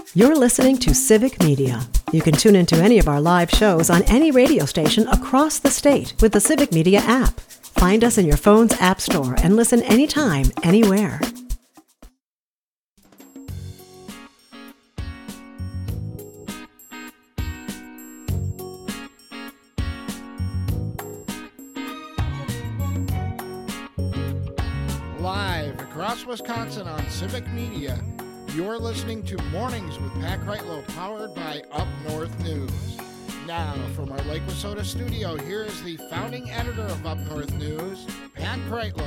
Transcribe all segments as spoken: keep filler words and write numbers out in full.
You're listening to Civic Media. You can tune into any of our live shows on any radio station across the state with the Civic Media app. Find us in your phone's app store and listen anytime, anywhere. Live across Wisconsin on Civic Media, you're listening to Mornings with Pat Kreitlow, powered by Up North News. Now, from our Lake Wissota studio, here is the founding editor of Up North News, Pat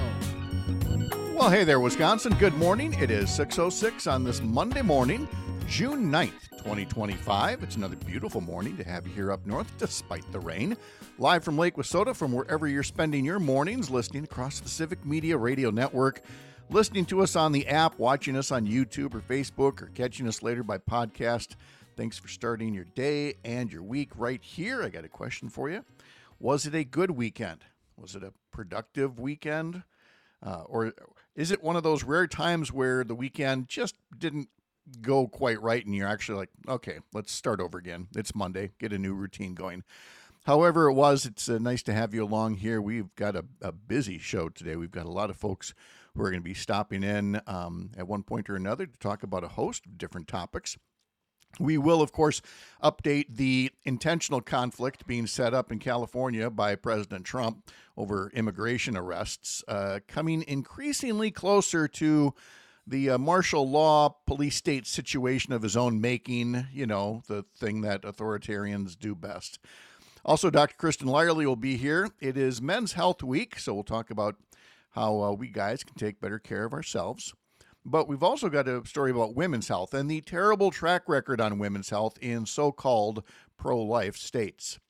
Kreitlow. Well, hey there, Wisconsin. Good morning. It is six oh six on this Monday morning, June ninth, twenty twenty-five. It's another beautiful morning to have you here up north, despite the rain. Live from Lake Wissota, from wherever you're spending your mornings, listening across the Civic Media Radio Network, listening to us on the app, watching us on YouTube or Facebook, or catching us later by podcast. Thanks for starting your day and your week right here. I got a question for you. Was it a good weekend? Was it a productive weekend? Uh, or is it one of those rare times where the weekend just didn't go quite right and you're actually like, okay, let's start over again. It's Monday. Get a new routine going. However it was, it's uh, nice to have you along here. We've got a, a busy show today. We've got a lot of folks who are going to be stopping in um, at one point or another to talk about a host of different topics. We will, of course, update the intentional conflict being set up in California by President Trump over immigration arrests, uh, coming increasingly closer to the uh, martial law police state situation of his own making, you know, the thing that authoritarians do best. Also, Doctor Kristen Lyerly will be here. It is Men's Health Week, so we'll talk about how uh, we guys can take better care of ourselves. But we've also got a story about women's health and the terrible track record on women's health in so-called pro-life states.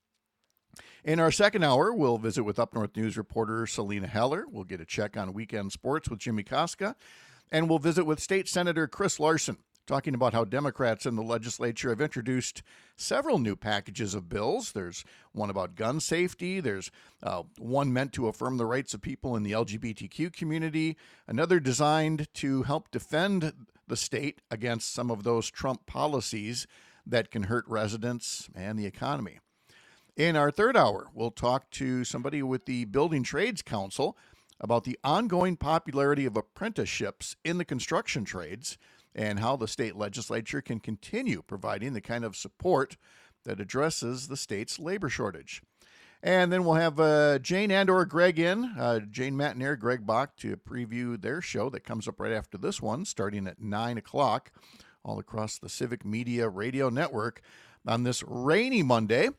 In our second hour, we'll visit with Up North News reporter Selena Heller. We'll get a check on weekend sports with Jimmy Koska. And we'll visit with State Senator Chris Larson, talking about how Democrats in the legislature have introduced several new packages of bills. There's one about gun safety. There's uh, one meant to affirm the rights of people in the L G B T Q community. Another designed to help defend the state against some of those Trump policies that can hurt residents and the economy. In our third hour, we'll talk to somebody with the Building Trades Council about the ongoing popularity of apprenticeships in the construction trades and how the state legislature can continue providing the kind of support that addresses the state's labor shortage. And then we'll have uh, Jane and or Greg in, uh, Jane Matiner, Greg Bach, to preview their show that comes up right after this one, starting at nine o'clock, all across the Civic Media Radio Network on this rainy Monday.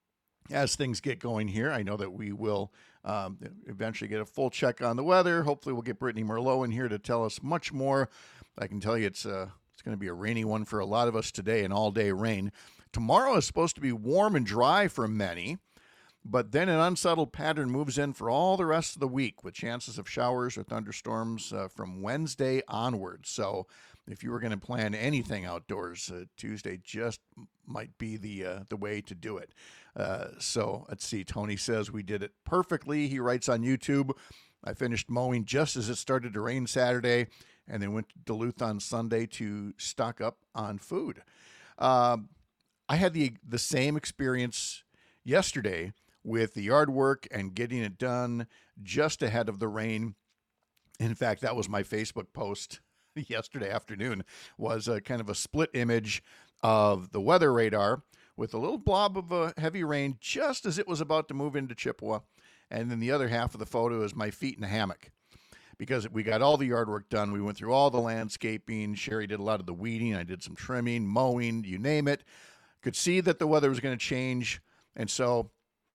As things get going here, I know that we will um, eventually get a full check on the weather. Hopefully we'll get Brittany Merlot in here to tell us much more. I can tell you it's uh, it's going to be a rainy one for a lot of us today, an all-day rain. Tomorrow is supposed to be warm and dry for many, but then an unsettled pattern moves in for all the rest of the week with chances of showers or thunderstorms uh, from Wednesday onwards. So if you were going to plan anything outdoors, uh, Tuesday just might be the uh, the way to do it. Uh, so let's see. Tony says we did it perfectly. He writes on YouTube, I finished mowing just as it started to rain Saturday, and then went to Duluth on Sunday to stock up on food. Um, I had the the same experience yesterday with the yard work and getting it done just ahead of the rain. In fact, that was my Facebook post yesterday afternoon, was a kind of a split image of the weather radar with a little blob of a heavy rain just as it was about to move into Chippewa. And then the other half of the photo is my feet in a hammock. Because we got all the yard work done. We went through all the landscaping. Sherry did a lot of the weeding. I did some trimming, mowing, you name it. Could see that the weather was going to change. And so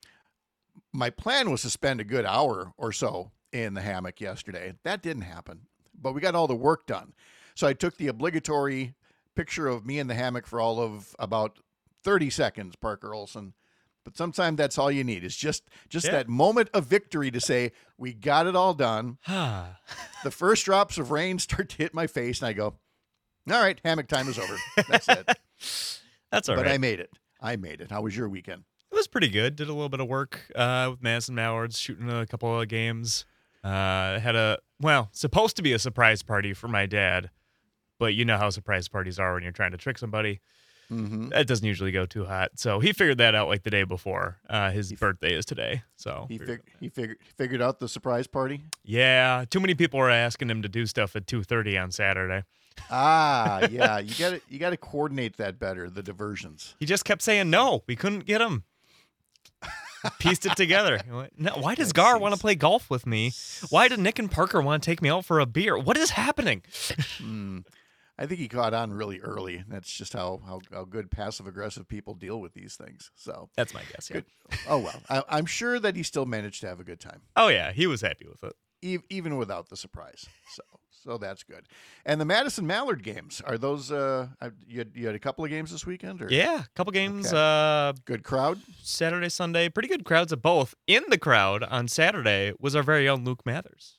my plan was to spend a good hour or so in the hammock yesterday. That didn't happen, but we got all the work done. So I took the obligatory picture of me in the hammock for all of about thirty seconds, Parker Olson. But sometimes that's all you need, is just just yeah. that moment of victory to say, we got it all done. The first drops of rain start to hit my face, and I go, all right, hammock time is over. That's it. That's all but right. But I made it. I made it. How was your weekend? It was pretty good. Did a little bit of work uh, with Madison Mallards, shooting a couple of games. Uh, had a, well, supposed to be a surprise party for my dad. but you know how surprise parties are when you're trying to trick somebody. Mm-hmm. That doesn't usually go too hot. So he figured that out like the day before. Uh, his He f- birthday is today. So He figured fig- out he figured figured out the surprise party. yeah, too many people were asking him to do stuff at two thirty on Saturday. Ah, yeah. You got to you got to coordinate that better. The diversions. He just kept saying no. We couldn't get him. Pieced it together. He went, no, why does That Gar seems- want to play golf with me? Why did Nick and Parker want to take me out for a beer? What is happening? Hmm. I think he caught on really early. That's just how how, how good passive aggressive people deal with these things. So That's my guess. Yeah. good. Oh well, I, I'm sure that he still managed to have a good time, Oh yeah, he was happy with it. e- even without the surprise. So so that's good. And the Madison Mallard games, are those? Uh, I- you had, you had a couple of games this weekend, or Yeah, a couple games. Okay. Uh, good crowd? Saturday, Sunday, pretty good crowds at both. In the crowd on Saturday was our very own Luke Mathers.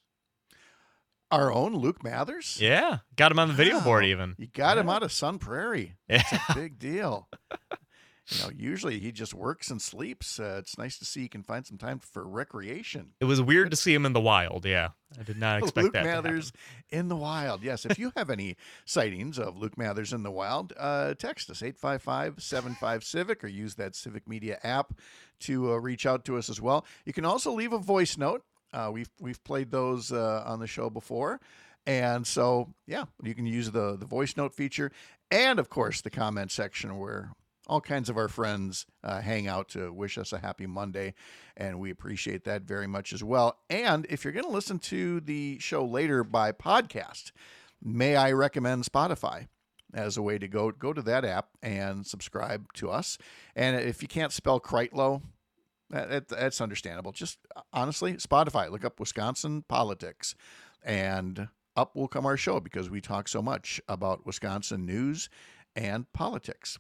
Our own Luke Mathers? Yeah, got him on the video Wow. board even. You got him Yeah. out of Sun Prairie. Yeah. That's a big deal. You know, usually he just works and sleeps. Uh, it's nice to see he can find some time for recreation. It was weird to see him in the wild. Yeah, I did not expect Luke that. Mathers to happen. in the wild. Yes, if you have any sightings of Luke Mathers in the wild, uh, text us eight five five, seven five, Civic or use that Civic Media app to uh, reach out to us as well. You can also leave a voice note. Uh, we've we've played those uh, on the show before. And so, yeah, you can use the, the voice note feature and, of course, the comment section where all kinds of our friends uh, hang out to wish us a happy Monday. And we appreciate that very much as well. And if you're going to listen to the show later by podcast, may I recommend Spotify as a way to go, go to that app and subscribe to us. And if you can't spell Kreitlow, that, that's understandable. Just honestly, Spotify, look up Wisconsin politics and up will come our show because we talk so much about Wisconsin news and politics.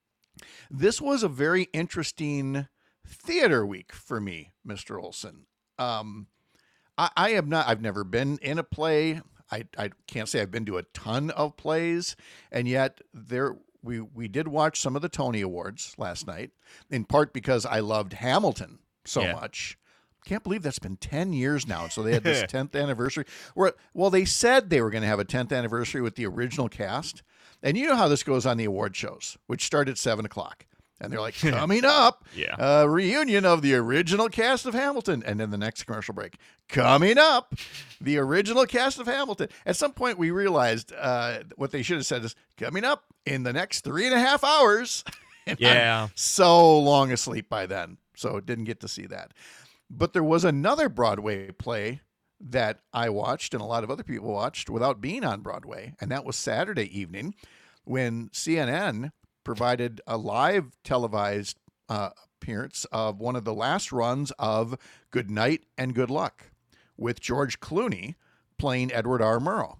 This was a very interesting theater week for me, Mister Olson. Um, I, I have not, I've never been in a play. I, I can't say I've been to a ton of plays, and yet there we we did watch some of the Tony Awards last night, in part because I loved Hamilton so Yeah. much. Can't believe that's been ten years now. So they had this tenth anniversary. Where, well, they said they were going to have a tenth anniversary with the original cast. And you know how this goes on the award shows, which start at seven o'clock. And they're like, coming up, Yeah. a reunion of the original cast of Hamilton. And then the next commercial break, coming up, the original cast of Hamilton. At some point, we realized uh, what they should have said is, coming up in the next three and a half hours. And I'm Yeah. so long asleep by then. So didn't get to see that. But there was another Broadway play that I watched and a lot of other people watched without being on Broadway. And that was Saturday evening when C N N provided a live televised uh, appearance of one of the last runs of Good Night and Good Luck with George Clooney playing Edward R. Murrow.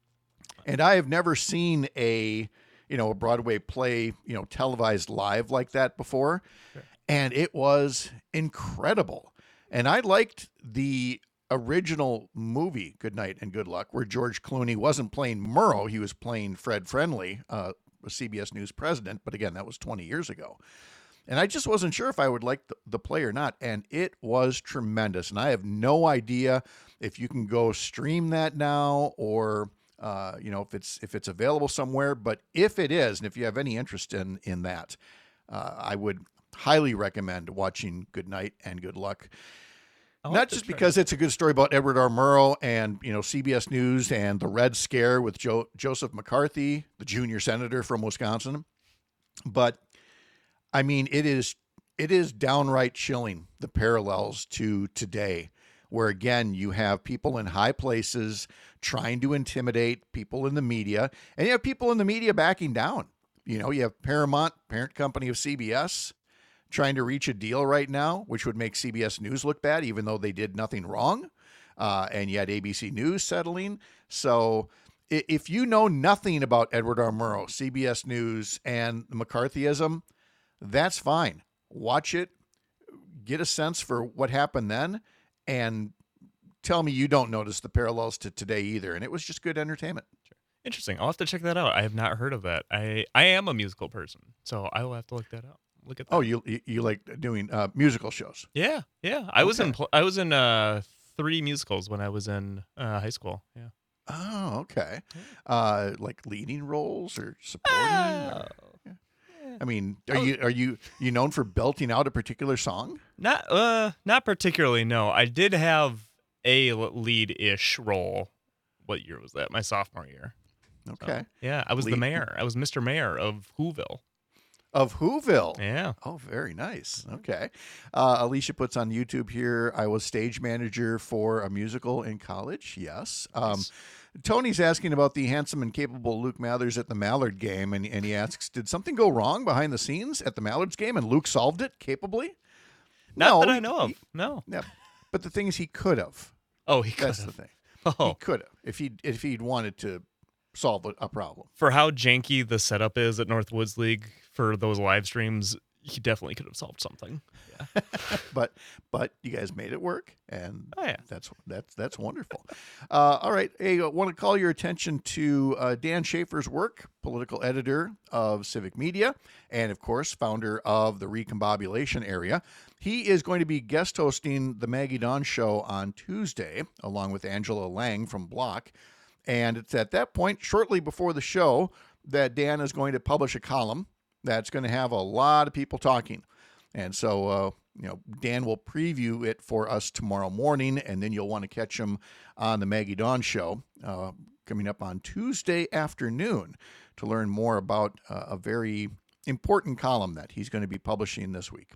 And I have never seen a, you know, a Broadway play, you know, televised live like that before. Sure. And it was incredible. And I liked the original movie, Good Night and Good Luck, where George Clooney wasn't playing Murrow. He was playing Fred Friendly, uh, a C B S News president. But again, that was twenty years ago. And I just wasn't sure if I would like the, the play or not. And it was tremendous. And I have no idea if you can go stream that now or, uh, you know, if it's if it's available somewhere. But if it is, and if you have any interest in, in that, uh, I would highly recommend watching Good Night and Good Luck. I'll have Not to just try. because it's a good story about Edward R. Murrow and, you know, C B S News and the Red Scare with Joe, Joseph McCarthy, the junior senator from Wisconsin, but I mean, it is it is downright chilling, the parallels to today, where again you have people in high places trying to intimidate people in the media, and you have people in the media backing down. You know, you have Paramount, parent company of C B S, trying to reach a deal right now, which would make C B S News look bad, even though they did nothing wrong. Uh, and yet A B C News settling. So i- if you know nothing about Edward R. Murrow, C B S News, and McCarthyism, that's fine. Watch it, get a sense for what happened then, and tell me you don't notice the parallels to today either. And it was just good entertainment. Interesting. I'll have to check that out. I have not heard of that. I, I am a musical person, so I will have to look that up. Look at that. Oh, you you, you like doing uh, musical shows? Yeah, yeah. I was in Okay. pl- I was in uh three musicals when I was in uh, high school. Yeah. Oh, okay. Uh, like leading roles or supporting? Oh. Or, yeah. I mean, are you are you you known for belting out a particular song? Not uh, not particularly. No, I did have a lead-ish role. What year was that? My sophomore year. Okay. So, yeah, I was Lead- the mayor. I was Mister Mayor of Whoville. Of Whoville. Yeah. Oh, very nice. Okay. Uh, Alicia puts on YouTube here, I was stage manager for a musical in college. Yes. Um, Nice. Tony's asking about the handsome and capable Luke Mathers at the Mallard game, and, and he asks, did something go wrong behind the scenes at the Mallards game, and Luke solved it capably? Not No, that I know he- of. No. Yeah, but the thing is, he could have. Oh, he could That's the have. thing. He Oh, could have if he if he'd wanted to solve a, a problem. for how janky the setup is at Northwoods League for those live streams, he definitely could have solved something. Yeah. But but you guys made it work, and Oh, yeah. that's that's that's wonderful. Uh, all right, hey, I want to call your attention to uh, Dan Schaefer's work, political editor of Civic Media, and of course founder of the Recombobulation Area. He is going to be guest hosting the Maggie Dawn Show on Tuesday, along with Angela Lang from Block. And it's at that point, shortly before the show, that Dan is going to publish a column that's going to have a lot of people talking. And so, uh, you know, Dan will preview it for us tomorrow morning, and then you'll want to catch him on the Maggie Dawn Show uh, coming up on Tuesday afternoon to learn more about uh, a very important column that he's going to be publishing this week.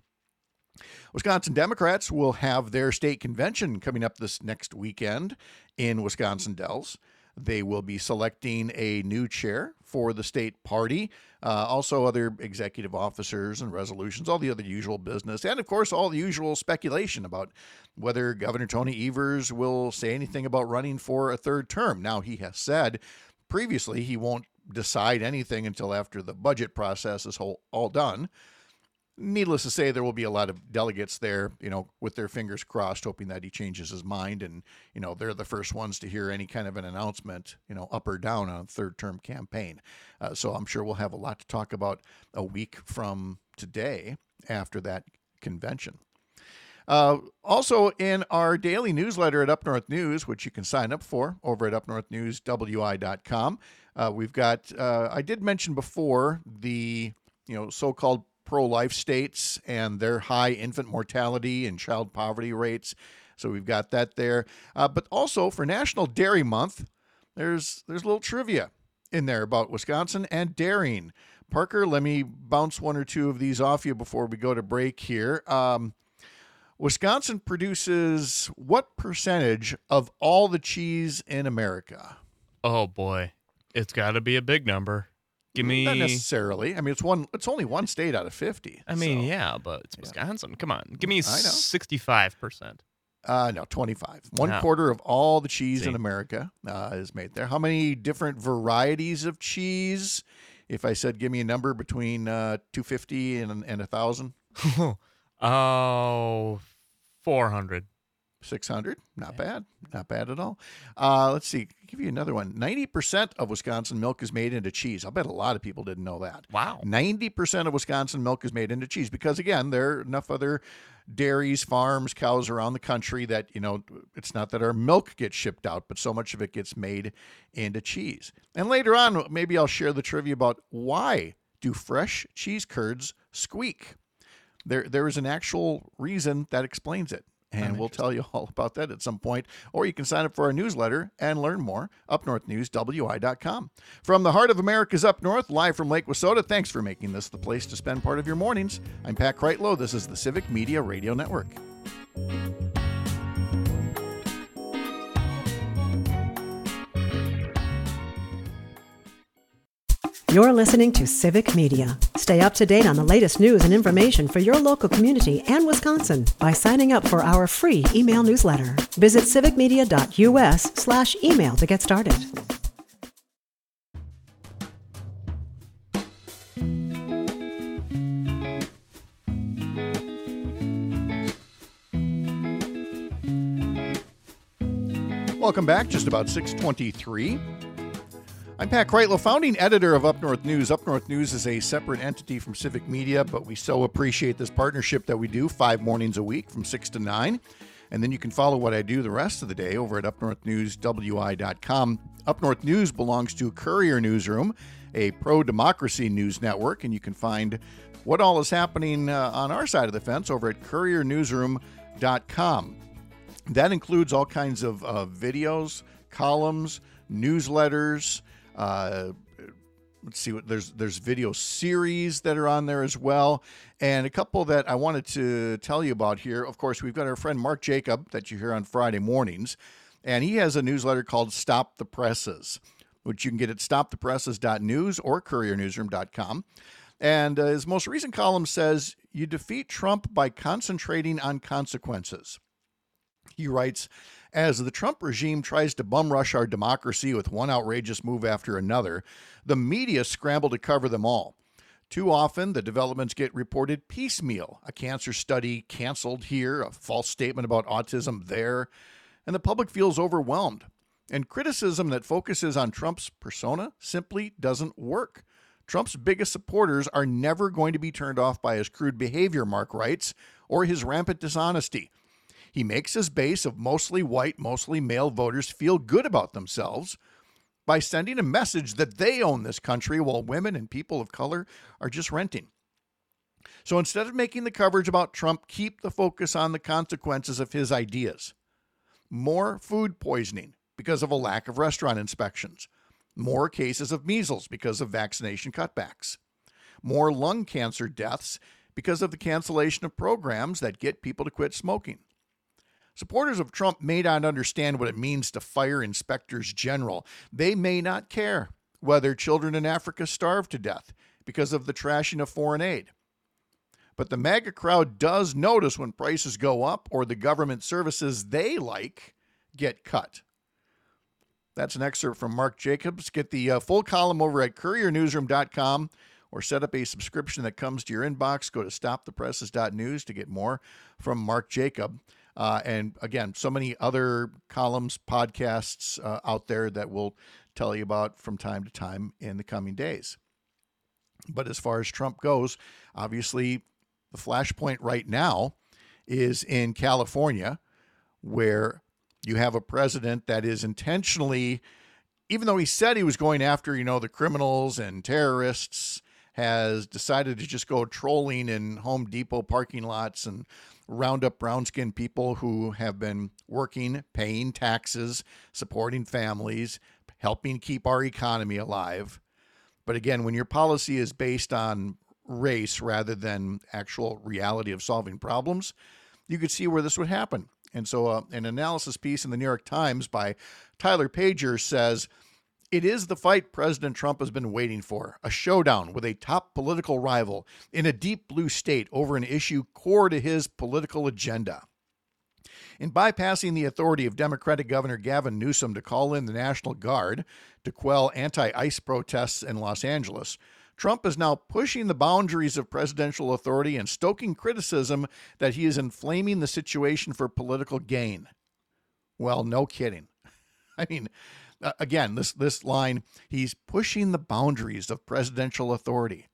Wisconsin Democrats will have their state convention coming up this next weekend in Wisconsin Dells. They will be selecting a new chair for the state party, uh, also other executive officers and resolutions, all the other usual business, and of course all the usual speculation about whether Governor Tony Evers will say anything about running for a third term. Now, he has said previously he won't decide anything until after the budget process is whole, all done. Needless to say, there will be a lot of delegates there, you know, with their fingers crossed, hoping that he changes his mind. And, you know, they're the first ones to hear any kind of an announcement, you know, up or down on a third term campaign. Uh, so I'm sure we'll have a lot to talk about a week from today after that convention. Uh, also, in our daily newsletter at Up North News, which you can sign up for over at up north news w i dot com, uh, we've got, uh, I did mention before, the, you know, so-called pro-life states and their high infant mortality and child poverty rates. So we've got that there. Uh, but also for National Dairy Month, there's there's a little trivia in there about Wisconsin and dairying. Parker, let me bounce one or two of these off you before we go to break here. Um, Wisconsin produces what percentage of all the cheese in America? Oh boy, it's got to be a big number. Give me. Not necessarily. I mean, it's one. It's only one state out of fifty. I mean, so. yeah, but it's Wisconsin. Come on, give me I know. sixty-five percent. Uh, no, twenty-five. One Wow. quarter of all the cheese See. in America uh, is made there. How many different varieties of cheese? If I said, give me a number between uh, two fifty and and a thousand, Oh, four hundred. six hundred. Not bad. Not bad at all. Uh, let's see. I'll give you another one. Ninety percent of Wisconsin milk is made into cheese. I'll bet a lot of people didn't know that. Wow. ninety percent of Wisconsin milk is made into cheese because, again, there are enough other dairies, farms, cows around the country that, you know, it's not that our milk gets shipped out, but so much of it gets made into cheese. And later on, maybe I'll share the trivia about why do fresh cheese curds squeak? There, there is an actual reason that explains it. And we'll tell you all about that at some point. Or you can sign up for our newsletter and learn more. up north news w i dot com. From the heart of America's Up North, live from Lake Wissota, thanks for making this the place to spend part of your mornings. I'm Pat Kreitlow. This is the Civic Media Radio Network. You're listening to Civic Media. Stay up to date on the latest news and information for your local community and Wisconsin by signing up for our free email newsletter. Visit civic media dot u s slash email to get started. Welcome back. Just about six twenty-three. I'm Pat Kreitlow, founding editor of Up North News. Up North News is a separate entity from Civic Media, but we so appreciate this partnership that we do five mornings a week from six to nine. And then you can follow what I do the rest of the day over at up north news w i dot com. Up North News belongs to Courier Newsroom, a pro-democracy news network, and you can find what all is happening uh, on our side of the fence over at courier newsroom dot com. That includes all kinds of uh, videos, columns, newsletters. Uh, let's see what there's there's video series that are on there as well, and a couple that I wanted to tell you about here. Of course, we've got our friend Mark Jacob that you hear on Friday mornings, and he has a newsletter called Stop the Presses, which you can get at stop the presses dot news or courier newsroom dot com. And uh, his most recent column says, "You defeat Trump by concentrating on consequences." He writes, "As the Trump regime tries to bum rush our democracy with one outrageous move after another, the media scramble to cover them all. Too often, the developments get reported piecemeal. A cancer study canceled here, a false statement about autism there, and the public feels overwhelmed. And criticism that focuses on Trump's persona simply doesn't work. Trump's biggest supporters are never going to be turned off by his crude behavior," Mark writes, "or his rampant dishonesty. He makes his base of mostly white, mostly male voters feel good about themselves by sending a message that they own this country while women and people of color are just renting. So instead of making the coverage about Trump, keep the focus on the consequences of his ideas. More food poisoning because of a lack of restaurant inspections. More cases of measles because of vaccination cutbacks. More lung cancer deaths because of the cancellation of programs that get people to quit smoking. Supporters of Trump may not understand what it means to fire inspectors general. They may not care whether children in Africa starve to death because of the trashing of foreign aid. But the MAGA crowd does notice when prices go up or the government services they like get cut." That's an excerpt from Mark Jacobs. Get the uh, full column over at courier newsroom dot com or set up a subscription that comes to your inbox. Go to stop the presses dot news to get more from Mark Jacob. Uh, and again, so many other columns, podcasts uh, out there that we'll tell you about from time to time in the coming days. But as far as Trump goes, obviously the flashpoint right now is in California, where you have a president that is intentionally, even though he said he was going after, you know, the criminals and terrorists, has decided to just go trolling in Home Depot parking lots and round up brown-skinned people who have been working, paying taxes, supporting families, helping keep our economy alive. But again, when your policy is based on race rather than actual reality of solving problems, you could see where this would happen. And so uh, an analysis piece in the New York Times by Tyler Pager says, "It is the fight President Trump has been waiting for, a showdown with a top political rival in a deep blue state over an issue core to his political agenda. In bypassing the authority of Democratic Governor Gavin Newsom to call in the National Guard to quell anti-ICE protests in Los Angeles, Trump is now pushing the boundaries of presidential authority and stoking criticism that he is inflaming the situation for political gain." Well, no kidding. I mean, uh, again, this, this line, he's pushing the boundaries of presidential authority.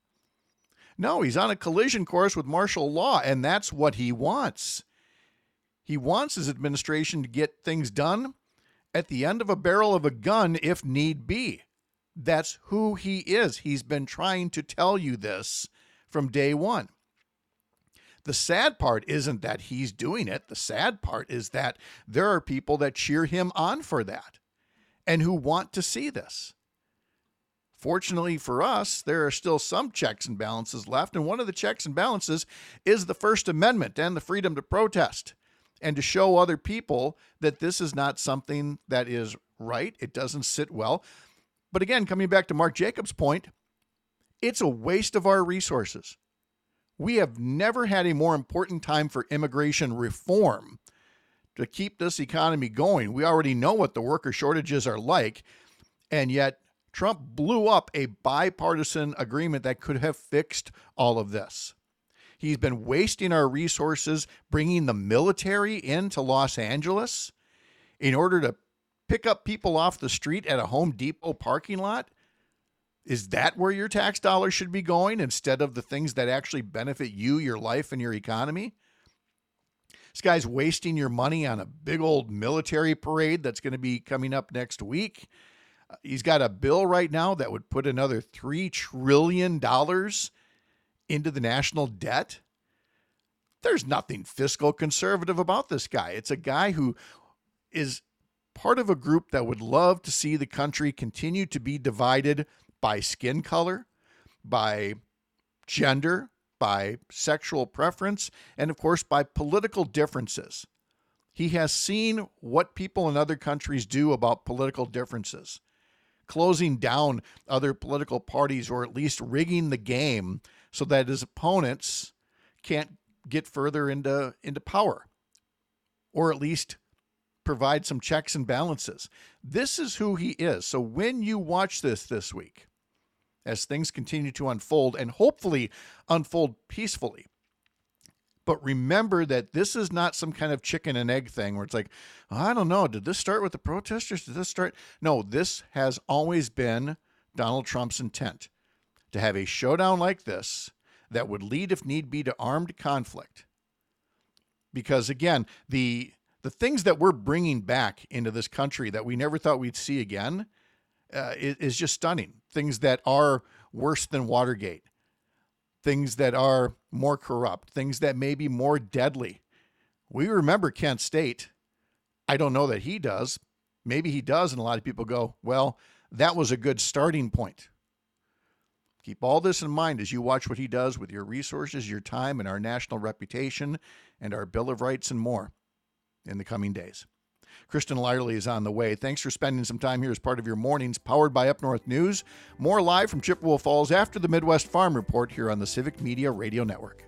No, he's on a collision course with martial law, and that's what he wants. He wants his administration to get things done at the end of a barrel of a gun if need be. That's who he is. He's been trying to tell you this from day one. The sad part isn't that he's doing it. The sad part is that there are people that cheer him on for that and who want to see this. Fortunately for us, there are still some checks and balances left, and one of the checks and balances is the First Amendment and the freedom to protest and to show other people that this is not something that is right. It doesn't sit well. But again, coming back to Mark Jacobs' point, it's a waste of our resources. We have never had a more important time for immigration reform to keep this economy going. We already know what the worker shortages are like, and yet Trump blew up a bipartisan agreement that could have fixed all of this. He's been wasting our resources bringing the military into Los Angeles in order to pick up people off the street at a Home Depot parking lot. Is that where your tax dollars should be going instead of the things that actually benefit you, your life, and your economy? This guy's wasting your money on a big old military parade that's going to be coming up next week. Uh, he's got a bill right now that would put another three trillion dollars into the national debt. There's nothing fiscal conservative about this guy. It's a guy who is part of a group that would love to see the country continue to be divided by skin color, by gender, by sexual preference, and of course by political differences. He has seen what people in other countries do about political differences, closing down other political parties or at least rigging the game so that his opponents can't get further into, into power, or at least provide some checks and balances. This is who he is. So when you watch this this week, as things continue to unfold and hopefully unfold peacefully, but remember that this is not some kind of chicken and egg thing where it's like, oh, I don't know, did this start with the protesters? Did this start? No, this has always been Donald Trump's intent, to have a showdown like this that would lead, if need be, to armed conflict. Because again, the the things that we're bringing back into this country that we never thought we'd see again uh, is, is just stunning. Things that are worse than Watergate, things that are more corrupt, things that may be more deadly. We remember Kent State. I don't know that he does. Maybe he does, and a lot of people go, well, that was a good starting point. Keep all this in mind as you watch what he does with your resources, your time, and our national reputation, and our Bill of Rights and more in the coming days. Kristen Lyerly is on the way. Thanks for spending some time here as part of your mornings, powered by Up North News. More live from Chippewa Falls after the Midwest Farm Report here on the Civic Media Radio Network.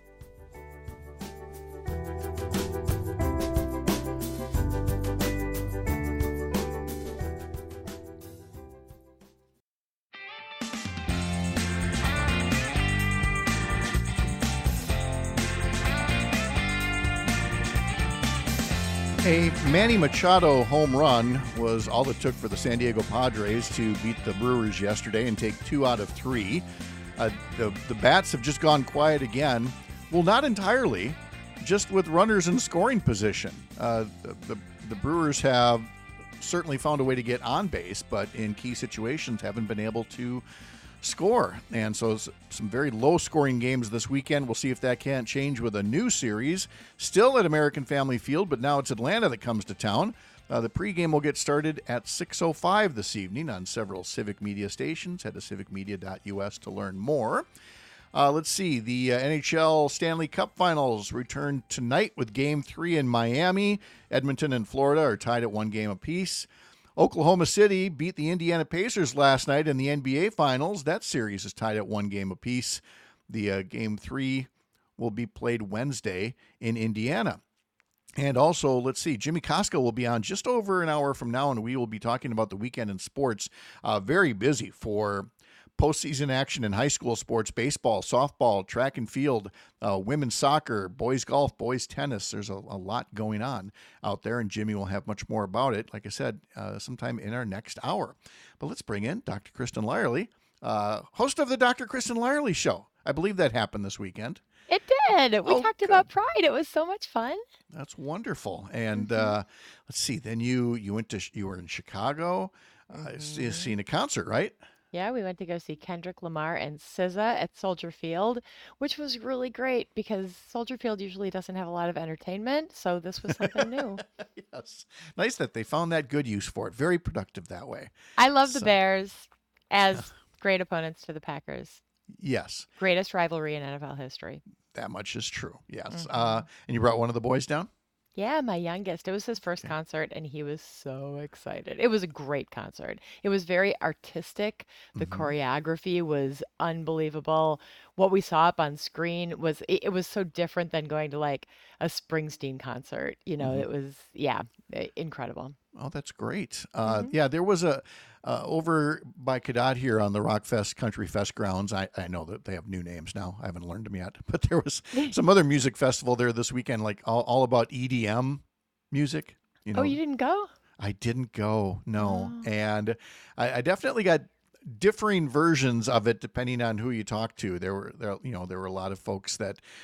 A Manny Machado home run was all it took for the San Diego Padres to beat the Brewers yesterday and take two out of three. Uh, the, the bats have just gone quiet again. Well, not entirely, just with runners in scoring position. Uh, the, the, the Brewers have certainly found a way to get on base, but in key situations haven't been able to score. And so some very low scoring games this weekend. We'll see if that can't change with a new series still at American Family Field, but now it's Atlanta that comes to town. Uh, the pregame will get started at six oh five this evening on several Civic Media stations. Head to civic media dot u s to learn more. Uh, let's see. The uh, N H L Stanley Cup Finals return tonight with Game three in Miami. Edmonton and Florida are tied at one game apiece. Oklahoma City beat the Indiana Pacers last night in the N B A Finals. That series is tied at one game apiece. The uh, Game three will be played Wednesday in Indiana. And also, let's see, Jimmy Koska will be on just over an hour from now, and we will be talking about the weekend in sports. Uh, very busy for postseason action in high school sports, baseball, softball, track and field, uh, women's soccer, boys golf, boys tennis. There's a, a lot going on out there, and Jimmy will have much more about it, like I said, uh, sometime in our next hour. But let's bring in Doctor Kristen Lyerly, uh, host of the Doctor Kristen Lyerly Show. I believe that happened this weekend. It did. We Oh, talked good. about Pride. It was so much fun. That's wonderful. And Mm-hmm. uh, let's see, then you you went to, you were in Chicago, uh, Mhm. seeing a concert, right? Yeah, we went to go see Kendrick Lamar and S Z A at Soldier Field, which was really great because Soldier Field usually doesn't have a lot of entertainment, so this was something new. Yes. Nice that they found that good use for it. Very productive that way. I love the So- Bears as great opponents to the Packers. Yes, Greatest rivalry in N F L history. that much is true. Yes. Mhm. Uh, and you brought one of the boys down? Yeah, my youngest. It was his first concert, and he was so excited. It was a great concert. It was very artistic. The Mhm. choreography was unbelievable. What we saw up on screen was it, it was so different than going to like a Springsteen concert. You know, Mhm. it was yeah, i- incredible. Oh, that's great. Uh, Mhm. Yeah, there was a uh, over by Cadott here on the Rockfest Country Fest grounds. I, I know that they have new names now. I haven't learned them yet, but there was some other music festival there this weekend, like all, all about E D M music. You know, Oh, you didn't go? I didn't go, no, Oh. and I, I definitely got differing versions of it depending on who you talk to. There were there, you know, there were a lot of folks that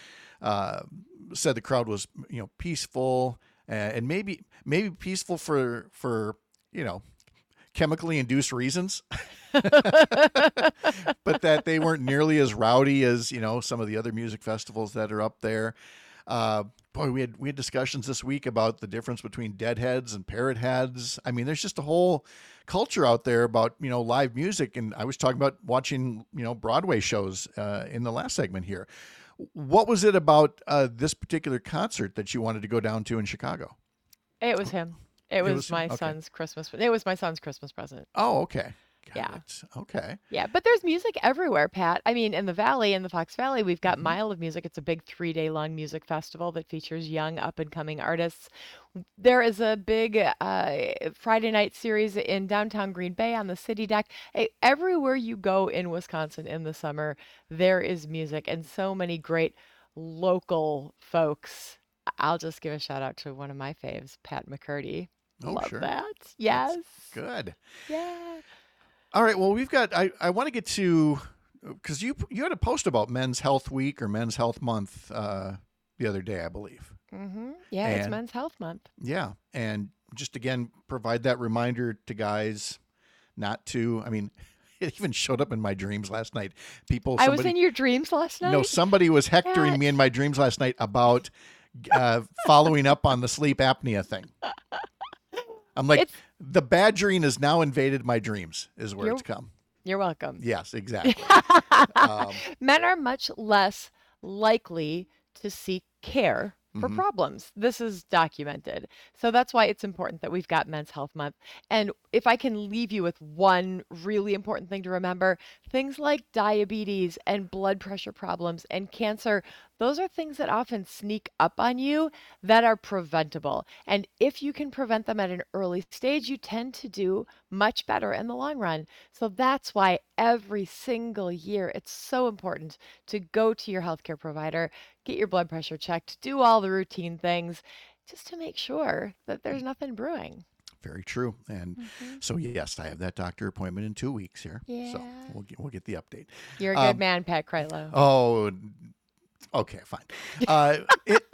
uh, said the crowd was, you know, peaceful uh, and maybe maybe peaceful for for you know chemically induced reasons, but that they weren't nearly as rowdy as, you know, some of the other music festivals that are up there. Uh, boy, we had we had discussions this week about the difference between Deadheads and Parrot Heads. I mean, there's just a whole culture out there about, you know, live music. And I was talking about watching, you know, Broadway shows uh, in the last segment here. What was it about uh, this particular concert that you wanted to go down to in Chicago? It was him. It was, was him? my Okay. son's Christmas. It was my son's Christmas present. Oh, okay. Got Yeah. it. Okay. Yeah, but there's music everywhere, Pat. I mean, in the Valley, in the Fox Valley, we've got Mile of Music. It's a big three-day long music festival that features young up-and-coming artists. There is a big uh, Friday night series in downtown Green Bay on the city deck. Eh, Everywhere you go in Wisconsin in the summer, there is music and so many great local folks. I'll just give a shout out to one of my faves, Pat McCurdy. Oh, Love sure. that. Yes. Good. Yeah. All right. Well, we've got, I, I want to get to, because you, you had a post about Men's Health Week or Men's Health Month uh, the other day, I believe. Mm-hmm. Yeah, it's And- Men's Health Month. Yeah. And just again, provide that reminder to guys not to, I mean, it even showed up in my dreams last night. People, I somebody, was in your dreams last night. no, somebody was hectoring Pat. me in my dreams last night about uh, following up on the sleep apnea thing. I'm like, It's- the badgering has now invaded my dreams, is where You're- it's come. You're welcome. Yes, exactly. um, Men are much less likely to seek care for Mhm. problems. This is documented. So that's why it's important that we've got Men's Health Month. And if I can leave you with one really important thing to remember, things like diabetes and blood pressure problems and cancer, those are things that often sneak up on you that are preventable. And if you can prevent them at an early stage, you tend to do much better in the long run. So that's why every single year it's so important to go to your healthcare provider, get your blood pressure checked, do all the routine things just to make sure that there's nothing brewing. very true. And so, yes, I have that doctor appointment in two weeks here. So Yeah. we'll get, we'll get the update. You're a good Um, man, Pat Kreitlow. Oh, okay, fine. Uh, it,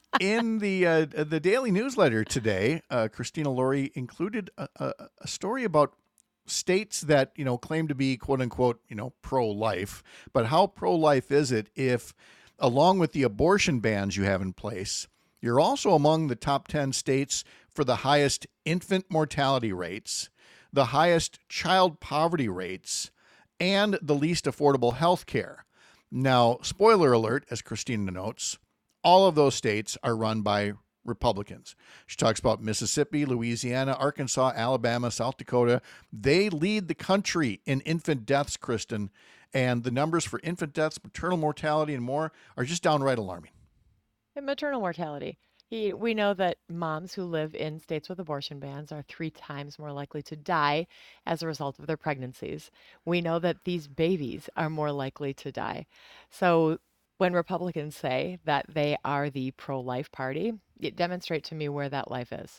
in the uh, the daily newsletter today, uh, Christina Laurie included a, a, a story about states that, you know, claim to be quote unquote, you know, pro-life. But how pro-life is it if, along with the abortion bans you have in place, you're also among the top ten states for the highest infant mortality rates, the highest child poverty rates, and the least affordable health care? Now, spoiler alert, as Christina notes, all of those states are run by Republicans. She talks about Mississippi, Louisiana, Arkansas, Alabama, South Dakota. They lead the country in infant deaths, Kristen, and the numbers for infant deaths, maternal mortality, and more are just downright alarming. And maternal mortality. He, we know that moms who live in states with abortion bans are three times more likely to die as a result of their pregnancies. We know that these babies are more likely to die. So when Republicans say that they are the pro-life party, it demonstrates to me where that life is.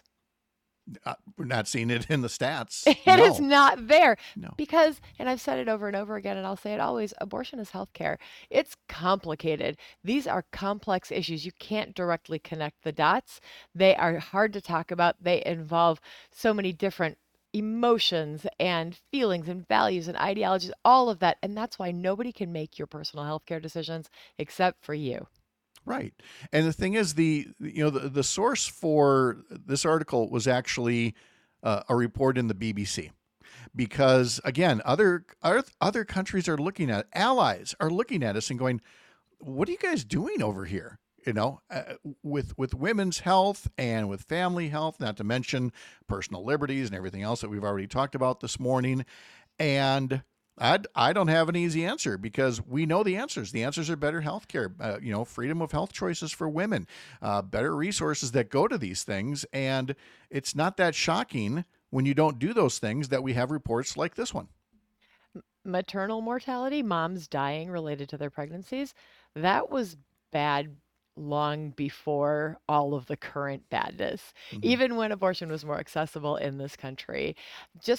Uh, we're not seeing it in the stats. It no. is not there No. because, and I've said it over and over again, and I'll say it always, abortion is healthcare. It's complicated. These are complex issues. You can't directly connect the dots. They are hard to talk about. They involve so many different emotions and feelings and values and ideologies, all of that. And that's why nobody can make your personal healthcare decisions except for you. Right. And the thing is, the you know the, the source for this article was actually uh, a report in the B B C, because again, other other other countries are looking at, allies are looking at us and going, "What are you guys doing over here?" You know, uh, with with women's health and with family health, not to mention personal liberties and everything else that we've already talked about this morning. And I, I don't have an easy answer, because we know the answers. The answers are better health care, uh, you know, freedom of health choices for women, uh, better resources that go to these things. And it's not that shocking when you don't do those things that we have reports like this one. Maternal mortality, moms dying related to their pregnancies, that was bad long before all of the current badness. Mhm. Even when abortion was more accessible in this country, just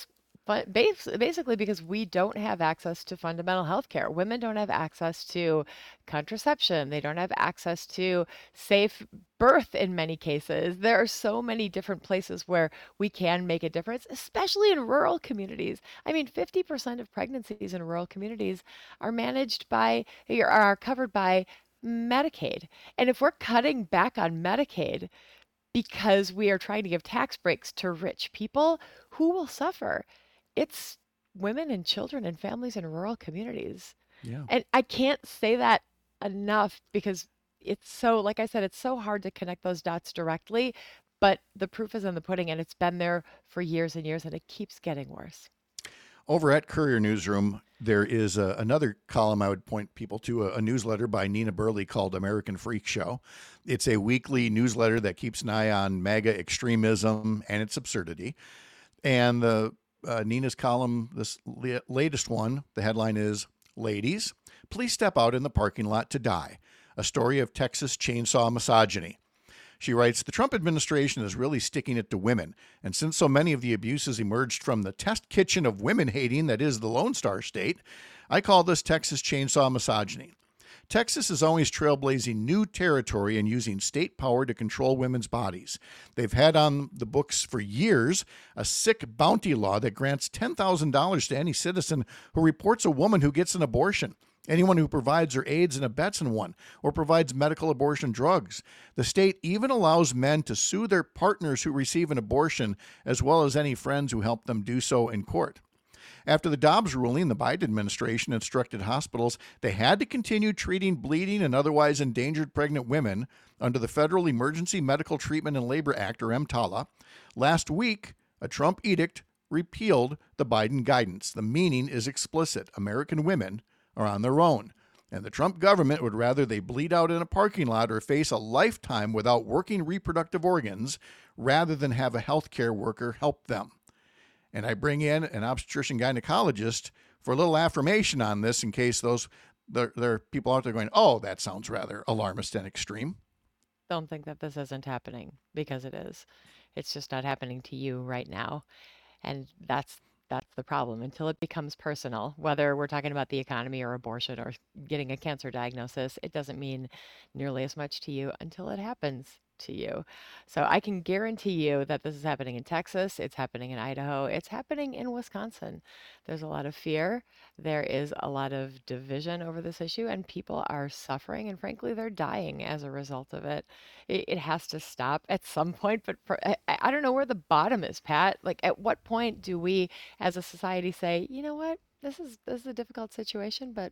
But bas- basically, because we don't have access to fundamental health care. Women don't have access to contraception. They don't have access to safe birth in many cases. There are so many different places where we can make a difference, especially in rural communities. I mean, fifty percent of pregnancies in rural communities are managed by, or are covered by Medicaid. And if we're cutting back on Medicaid because we are trying to give tax breaks to rich people, who will suffer? It's women and children and families in rural communities. Yeah. And I can't say that enough because it's so, like I said, it's so hard to connect those dots directly, but the proof is in the pudding and it's been there for years and years and it keeps getting worse. Over at Courier Newsroom, there is a, another column I would point people to, a, a newsletter by Nina Burley called American Freak Show. It's a weekly newsletter that keeps an eye on MAGA extremism and its absurdity. And the uh, Nina's column, this la- latest one, the headline is, "Ladies, Please Step Out in the Parking Lot to Die, a story of Texas chainsaw misogyny." She writes, "The Trump administration is really sticking it to women, and since so many of the abuses emerged from the test kitchen of women hating that is the Lone Star State, I call this Texas chainsaw misogyny. Texas is always trailblazing new territory and using state power to control women's bodies. They've had on the books for years a sick bounty law that grants ten thousand dollars to any citizen who reports a woman who gets an abortion, anyone who provides or aids and abets in one, or provides medical abortion drugs. The state even allows men to sue their partners who receive an abortion, as well as any friends who help them do so in court. After the Dobbs ruling, the Biden administration instructed hospitals they had to continue treating bleeding and otherwise endangered pregnant women under the Federal Emergency Medical Treatment and Labor Act, or EMTALA. Last week, a Trump edict repealed the Biden guidance. The meaning is explicit. American women are on their own, and the Trump government would rather they bleed out in a parking lot or face a lifetime without working reproductive organs rather than have a healthcare worker help them. And I bring in an obstetrician gynecologist for a little affirmation on this in case those there, there are people out there going, oh, that sounds rather alarmist and extreme. Don't think that this isn't happening, because it is. It's just not happening to you right now. And that's that's the problem. Until it becomes personal, whether we're talking about the economy or abortion or getting a cancer diagnosis, it doesn't mean nearly as much to you until it happens to you. So I can guarantee you that this is happening in Texas, it's happening in Idaho, it's happening in Wisconsin. There's a lot of fear, there is a lot of division over this issue, and people are suffering, and frankly, they're dying as a result of it. It, it has to stop at some point, but for, I, I don't know where the bottom is, Pat. Like, at what point do we as a society say, you know what, this is this is a difficult situation, but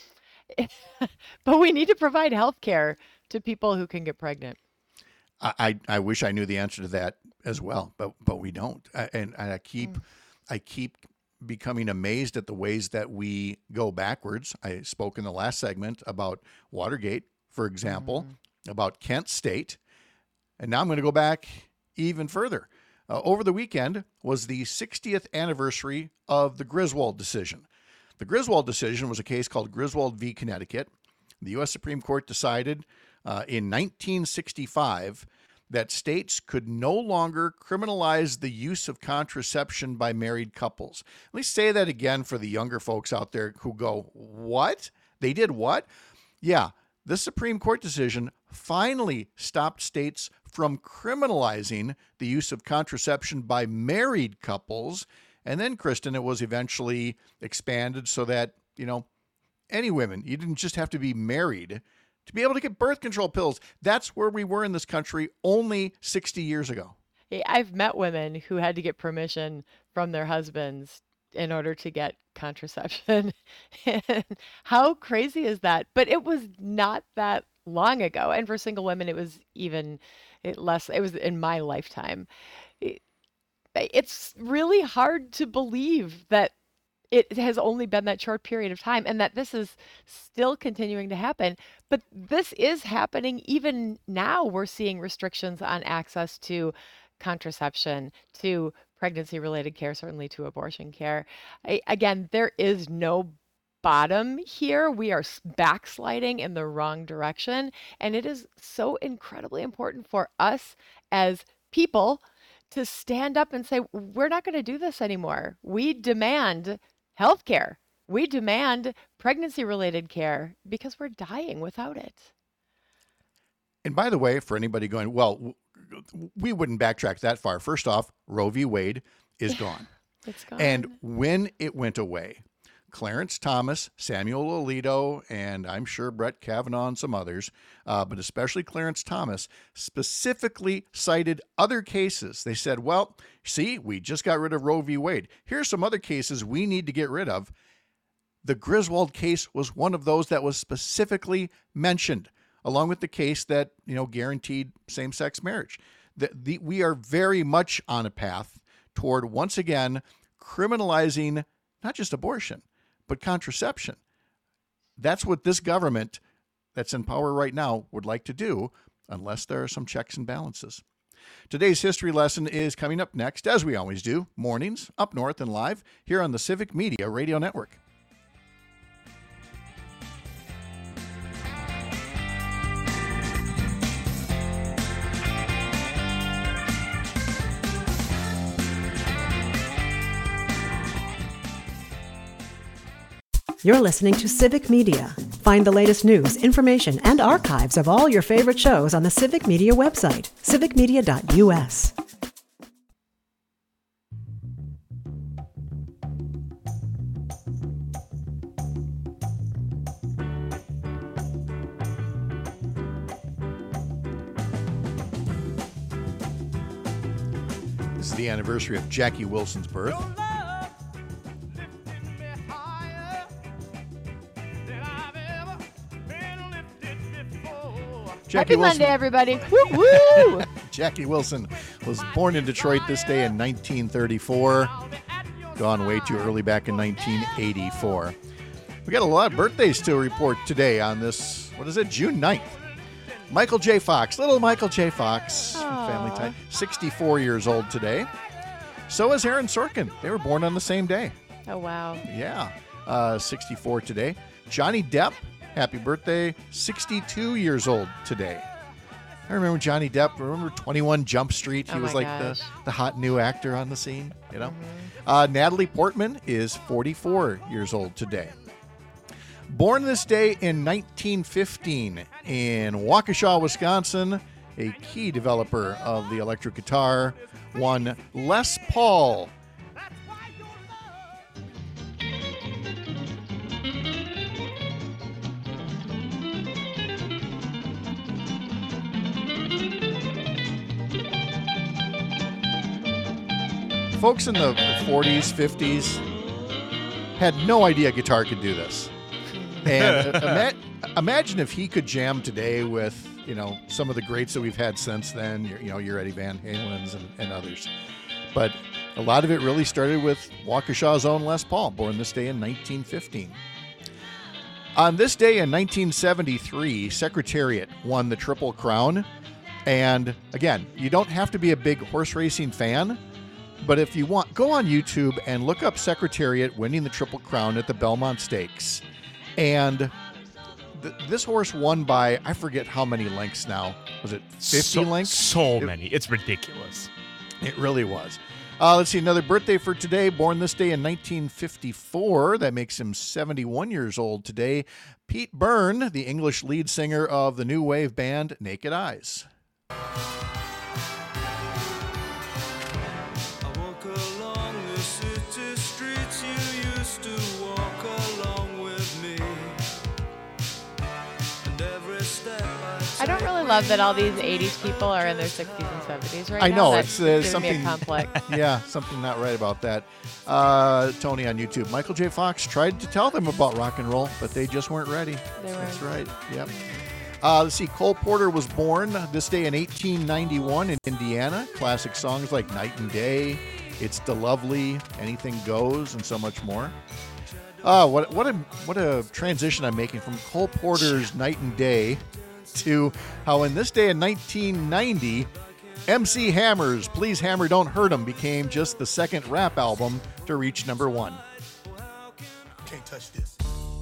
but we need to provide health care to people who can get pregnant? I, I wish I knew the answer to that as well, but but we don't. I, and, and I keep mm. I keep becoming amazed at the ways that we go backwards. I spoke in the last segment about Watergate, for example, mm. about Kent State, and now I'm going to go back even further. Uh, over the weekend was the sixtieth anniversary of the Griswold decision. The Griswold decision was a case called Griswold v. Connecticut. The U S Supreme Court decided Uh, in nineteen sixty-five, that states could no longer criminalize the use of contraception by married couples. Let me say that again for the younger folks out there who go, what? They did what? Yeah, the Supreme Court decision finally stopped states from criminalizing the use of contraception by married couples. And then, Kristen, it was eventually expanded so that, you know, any women, you didn't just have to be married to be able to get birth control pills. That's where we were in this country only sixty years ago. I've met women who had to get permission from their husbands in order to get contraception. How crazy is that? But it was not that long ago. And for single women, it was even less. It was in my lifetime. It's really hard to believe that it has only been that short period of time and that this is still continuing to happen. But this is happening even now. We're seeing restrictions on access to contraception, to pregnancy-related care, certainly to abortion care. I, again, there is no bottom here. We are backsliding in the wrong direction. And it is so incredibly important for us as people to stand up and say, we're not going to do this anymore. We demand health care. We demand pregnancy-related care because we're dying without it. And by the way, for anybody going, well, we wouldn't backtrack that far. First off, Roe v. Wade is gone. It's gone. And when it went away, Clarence Thomas, Samuel Alito, and I'm sure Brett Kavanaugh and some others, uh, but especially Clarence Thomas, specifically cited other cases. They said, well, see, we just got rid of Roe v. Wade. Here's some other cases we need to get rid of. The Griswold case was one of those that was specifically mentioned, along with the case that, you know, guaranteed same-sex marriage. The, the, we are very much on a path toward, once again, criminalizing not just abortion, but contraception. That's what this government that's in power right now would like to do, unless there are some checks and balances. Today's history lesson is coming up next, as we always do, mornings, up north and live, here on the Civic Media Radio Network. You're listening to Civic Media. Find the latest news, information, and archives of all your favorite shows on the Civic Media website, civic media dot u s. This is the anniversary of Jackie Wilson's birth. Jackie Happy Wilson. Monday, everybody. Woo woo! Jackie Wilson was born in Detroit this day in nineteen thirty-four. Gone way too early back in nineteen eighty-four. We got a lot of birthdays to report today on this, what is it, June ninth. Michael J. Fox, little Michael J. Fox, Aww. family time, sixty-four years old today. So is Aaron Sorkin. They were born on the same day. Oh, wow. Yeah, uh, sixty-four today. Johnny Depp, happy birthday, sixty-two years old today. I remember Johnny Depp. Remember twenty-one Jump Street? He Oh was my like the, gosh. the hot new actor on the scene, you know? Mm-hmm. Uh, Natalie Portman is forty-four years old today. Born this day in nineteen fifteen in Waukesha, Wisconsin, a key developer of the electric guitar, one Les Paul. Folks in the forties, fifties had no idea guitar could do this. And ima- imagine if he could jam today with, you know, some of the greats that we've had since then, your, you know, your Eddie Van Halen's and, and others. But a lot of it really started with Waukesha's own Les Paul, born this day in nineteen fifteen. On this day in nineteen seventy-three, Secretariat won the Triple Crown. And again, you don't have to be a big horse racing fan, but if you want, go on YouTube and look up Secretariat winning the Triple Crown at the Belmont Stakes. And th- this horse won by, I forget how many lengths now. Was it fifty so, lengths? So It- many. It's ridiculous. It really was. Uh, let's see, another birthday for today. Born this day in nineteen fifty-four. That makes him seventy-one years old today. Pete Byrne, the English lead singer of the new wave band Naked Eyes. I walk along the city streets you used to walk along with me. And every step I I don't really love that all these eighties people are in their sixties and seventies right I now. know, That's it's, uh, giving me something- a complex. Yeah, something not right about that. Uh, Tony on YouTube. Michael J. Fox tried to tell them about rock and roll, but they just weren't ready. They That's weren't. right. Yep. Uh, let's see. Cole Porter was born this day in eighteen ninety-one in Indiana. Classic songs like Night and Day, It's the Lovely, Anything Goes, and so much more. Uh, what what a what a transition I'm making from Cole Porter's Night and Day to how in this day in nineteen ninety, M C Hammer's Please Hammer Don't Hurt 'Em became just the second rap album to reach number one. Can't touch this.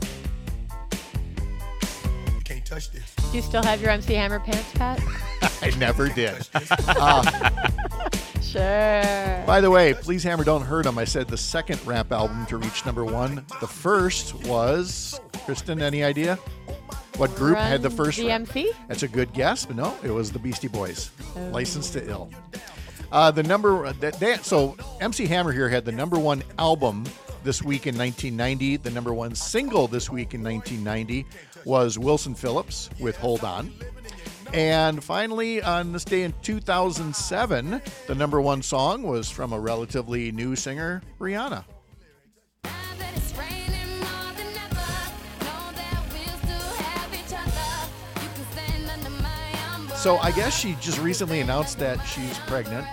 You can't touch this. Do you still have your M C Hammer pants, Pat? I never did. Sure Sure. By the way, Please Hammer Don't Hurt 'Em. I said the second rap album to reach number one. The first was, Kristen, any idea? What group had the first? D M C? That's a good guess, but no, it was the Beastie Boys. Oh. License to Ill. Uh, the number that they, so M C Hammer here had the number one album this week in nineteen ninety. The number one single this week in nineteen ninety was Wilson Phillips with Hold On. And finally, on this day in two thousand seven, the number one song was from a relatively new singer, Rihanna. So I guess she just recently announced that she's pregnant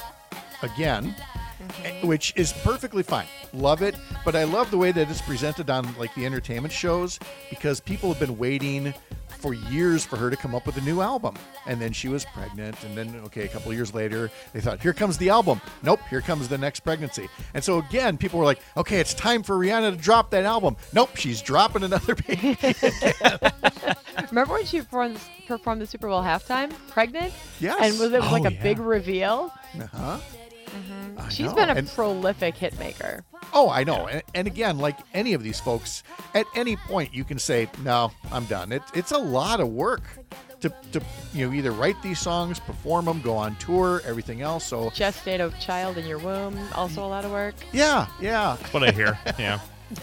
again, mm-hmm. which is perfectly fine. Love it. But I love the way that it's presented on like the entertainment shows, because people have been waiting for years for her to come up with a new album. And then she was pregnant. And then, okay, a couple of years later, they thought, here comes the album. Nope, here comes the next pregnancy. And so again, people were like, okay, it's time for Rihanna to drop that album. Nope, she's dropping another baby again. Remember when she performed, performed the Super Bowl halftime, pregnant? Yes. And was it Oh, like a yeah. big reveal? Uh-huh. I She's know. been a And- prolific hit maker. Oh, I know. And, and again, like any of these folks, at any point you can say, no, I'm done. It, it's a lot of work to, to you know, either write these songs, perform them, go on tour, everything else. So Gestate a child in your womb, also a lot of work. yeah, yeah. That's what I hear. Yeah.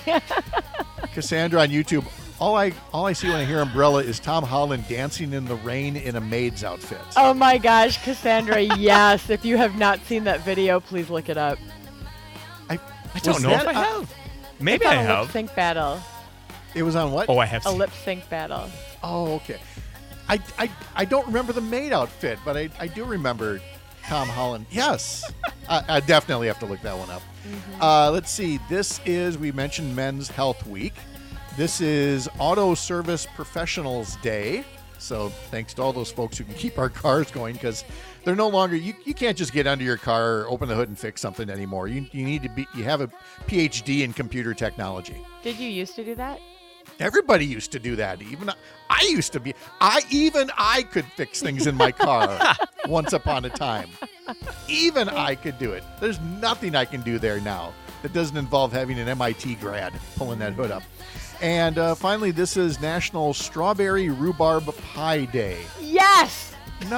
Cassandra on YouTube. All I all I see when I hear Umbrella is Tom Holland dancing in the rain in a maid's outfit. Oh my gosh, Cassandra, yes. If you have not seen that video, please look it up. I, I don't was know that- if I have. Maybe It's I on a lip have. sync battle. It was on what? Oh, I have A seen. lip sync battle. Oh, okay. I, I, I don't remember the maid outfit, but I, I do remember Tom Holland. Yes. I, I definitely have to look that one up. Mm-hmm. Uh, let's see. This is, we mentioned Men's Health Week. This is Auto Service Professionals Day. So thanks to all those folks who can keep our cars going, because they're no longer, you, you can't just get under your car, open the hood and fix something anymore. You, you need to be, you have a P H D in computer technology. Did you used to do that? Everybody used to do that. Even I used to be. I even I could fix things in my car once upon a time. Even I could do it. There's nothing I can do there now that doesn't involve having an M I T grad pulling that hood up. And uh, finally, this is National Strawberry Rhubarb Pie Day. Yes!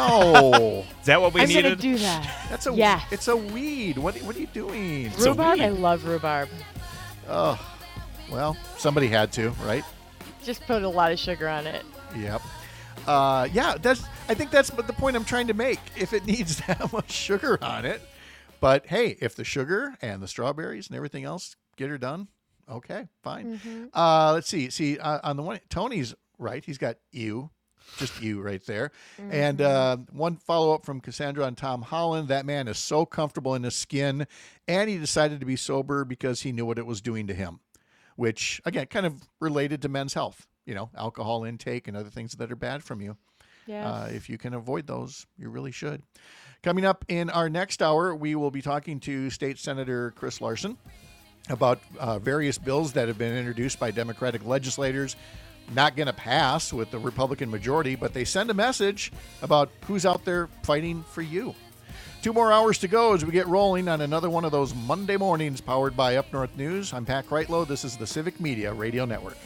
No, Is that what we I'm going to needed? do that. that's a Yes. it's a weed. What what are you doing? It's a Rhubarb? I weed. love rhubarb. Oh, well, somebody had to, right? Just put a lot of sugar on it. Yep. Uh, yeah, that's. I think that's the point I'm trying to make. If it needs that much sugar on it, but hey, if the sugar and the strawberries and everything else get her done, okay, fine. Mm-hmm. Uh, let's see. See uh, on the one, Tony's right. He's got you, just you right there. Mm-hmm. And uh, one follow up from Cassandra on Tom Holland. That man is so comfortable in his skin, and he decided to be sober because he knew what it was doing to him, which again, kind of related to men's health. You know, alcohol intake and other things that are bad from you. Yes. Uh, if you can avoid those, you really should. Coming up in our next hour, we will be talking to State Senator Chris Larson about uh, various bills that have been introduced by Democratic legislators, not going to pass with the Republican majority, but they send a message about who's out there fighting for you. Two more hours to go as we get rolling on another one of those Monday mornings powered by Up North News. I'm Pat Kreitlow. This is the Civic Media Radio Network.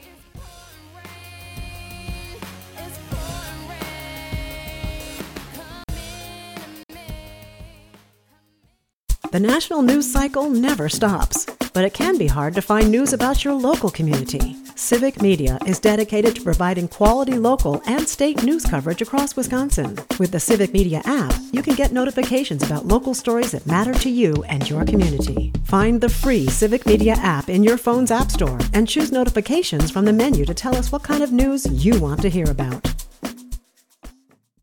The national news cycle never stops, but it can be hard to find news about your local community. Civic Media is dedicated to providing quality local and state news coverage across Wisconsin. With the Civic Media app, you can get notifications about local stories that matter to you and your community. Find the free Civic Media app in your phone's app store and choose notifications from the menu to tell us what kind of news you want to hear about.